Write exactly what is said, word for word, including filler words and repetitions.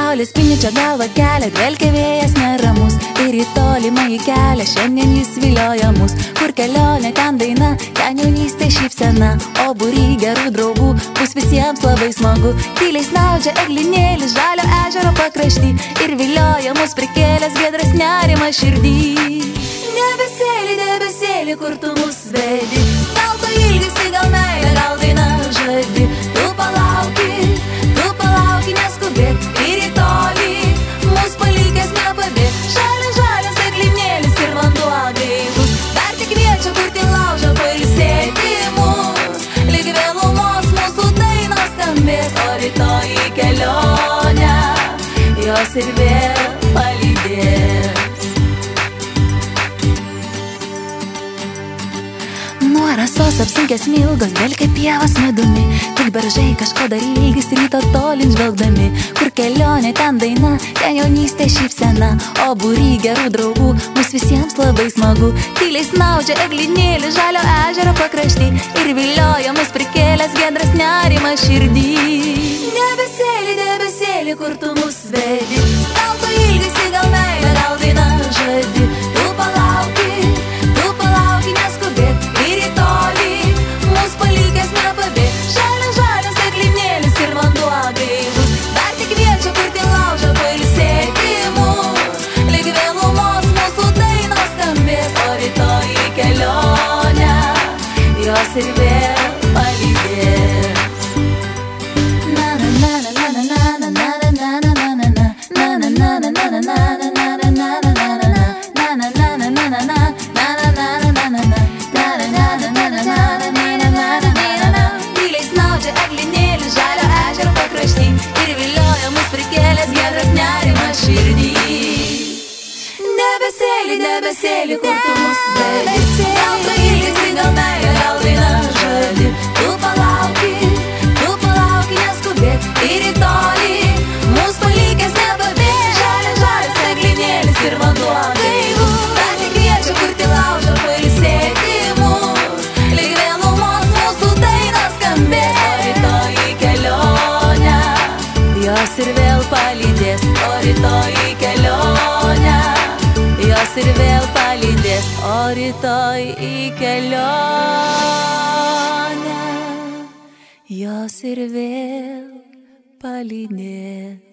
Saulės spindinčia galva kelia, dvelkia vėjas neramus. Ir į tolimą į kelią šiandien jis vilioja mus. Kur kelionė, ten daina, ten jaunystė šypsena. O būry gerų draugų bus visiems labai smagu. Tyliai snaudžia eglinėlis žalio ežero pakrašty. Ir vilioja mus prikėlęs giedras nerimas širdį. Debesėli, debesėli, kur tu mus vedi. Gal to ilgisi, gal meilė, gal daina žadi. Tu palauki, tu palauki, neskubėk ir į tolį. Mus palikęs nepabėk. Žalia, žalias eglinėlis ir vanduo gaivus. Dar tik kviečia kurti laužą, pailsėti mus. Lyg vėlumos mūsų dainos skambės. O rytoj į kelionę jos ir vėl palydės. Nuo rasos apsunkęs milgos dvelkia pievas medumi. Tik beržai kažko dar ilgis ryto tolin žvelgdami. Kur kelionė, ten daina, ten jaunystė šypsena. O būry gerų draugų mus visiems labai smagu. Tyliai snaudžia eglinėlis žalio ežero pakrašty. Ir vilioja mus prikėlęs giedras nerimas širdį. Debesėli, debesėli, kur tu mus vedi. Gal to ilgisi, gal meilė, gal daina žadi. Tu palauki, tu palauki, neskubėk ir į tolį. Mus palikęs nepabėk. Žalia, žalias eglinėlis ir vanduo gaivus. Dar tik kviečia kurti laužą, pailsėti mus. Lyg vėlumos mūsų dainos skambės. O rytoj į kelionę jos ir vėl palydės. Tyliai snaudžia eglinėlis žalio ežero pakrašty. Ir vilioja mus prikėlęs giedras nerimas širdį. Debesėli, debesėli, kur tu mus vedi. Gal to ilgisi, gal meilė, gal daina žadi. Tu palauki, tu palauki, neskubėk ir į tolį. Mus palikęs nepabėk. Žalia, žalias eglinėlis ir vanduo gaivus. Dar tik kviečia kurti laužą, pailsėti mus. Lyg vėlumos mūsų dainos skambės. O rytoj į kelionę jos ir vėl palydės. O rytoj į kelionę jos ir vėl palydės. O rytoj į kelionę jos ir vėl palydės.